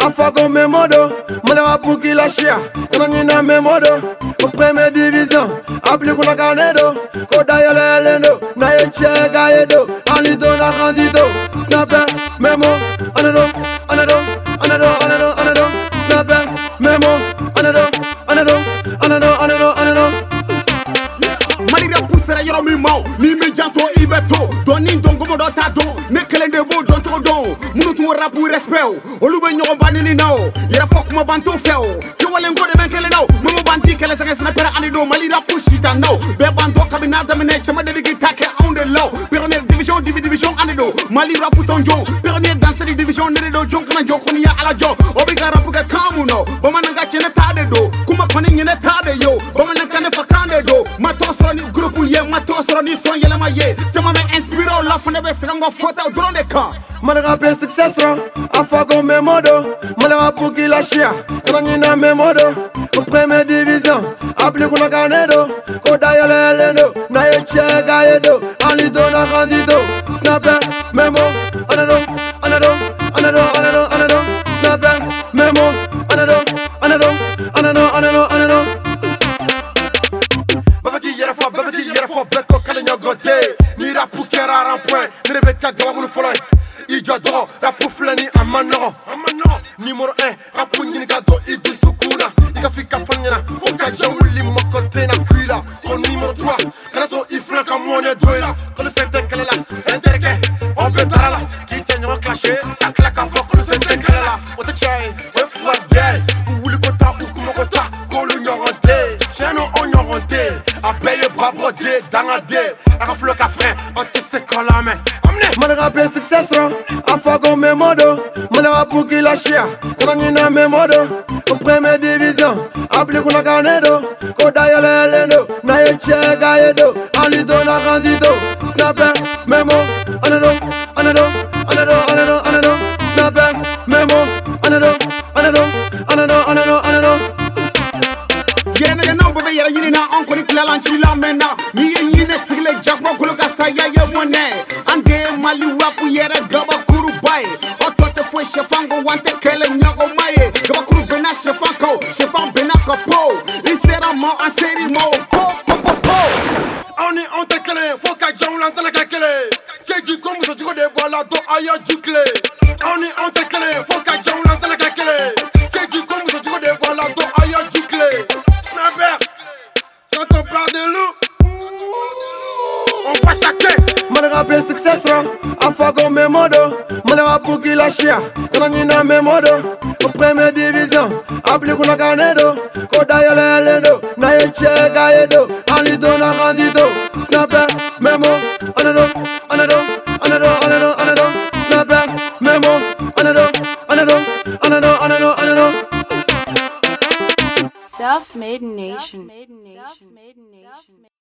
afago memodo, malera puki la chia, kananyina memodo, première division, appli kuna kanedo, koda yele lendo, na yeche gaedo, alido na kandido, snapper, memo, anado, snapper, memo, anado. Malira poussera yoro mi mau, ni me janto ibeto, doni dongo mo do ta don, ne kelende bo don to don, munu tu rap pour respect, olube nyogo banini nao, yera fok mo banto feo, ke wale ngode men kele nao, mo banti kele sanga snapper anido, malira pushita nao, be bando kabina damene chama de gitake on the low, première division anido, malira putonjon, première dans cette division nedo jon kana jokoni ya ala jo, obiga rap ga kamuno, bomananga chene tade do, kuma koni nyene tade yo, bomananga ne fakande do, matos groupe ye matos roni son yele maye jama me inspiré la fone be sanga fota drone de camp malera pe success afago memodo malera puki la chia kananyina memodo première division appli kuna kanedo koda yele lendo na yeche gaedo alido na kandido snapper memo anado snapper memo anado Babati yera fo betko kale nyogote ni rapu kera rampoint ni rebeka gawa follow ijo do rapu flani amano numéro 1 rapu nyini gado idu sukuna iga fika fanyana foka jawuli mokote na kuila kon numéro 3 kana so iflan ka mone doila kon sente kala la interke on peut tarala ki tenyo clasher akla ka fo kon sente kala la ota chai we fwa gate wuli kota ukumokota ko lu nyoronte cheno onyoronte a paye bras brodé dans la dé, a rafle café, on te sait qu'on la met. Malera pe success afago memodo, malera puki la chia, kananyina memodo, première division, appli kuna kanedo, koda yele lendo, na yeche gaedo, alido na kandido, snapper, memo, anado, snapper, memo, anado. Yere nega no bebe yere yini na onko ni klalanchi la mena, ni ye yine sigle jakwa kuluga saya ye mone, ande mali wapu yere gaba kuru bae, otote fwe shefango wante kele nyago maye, gaba kuru bena shefan bena kapo, isera mo anseri mo, fo. On te kele, faut ka jong lantana ka kele, keji komu so jiko de bola do aya jukle. On te kele, faut ka jong lantana ka kele, keji komu so jiko de bola do aya jukle. Snapper, quand on parle de loup, on va saquer. Malera pe success afago memodo, malera puki la chia, kananyina memodo, première division, appli kuna kanedo, koda yele lendo, na yeche gaedo, alido na kandido, snapper, memo, anado, snapper, memo, anado. Self-Made Nation.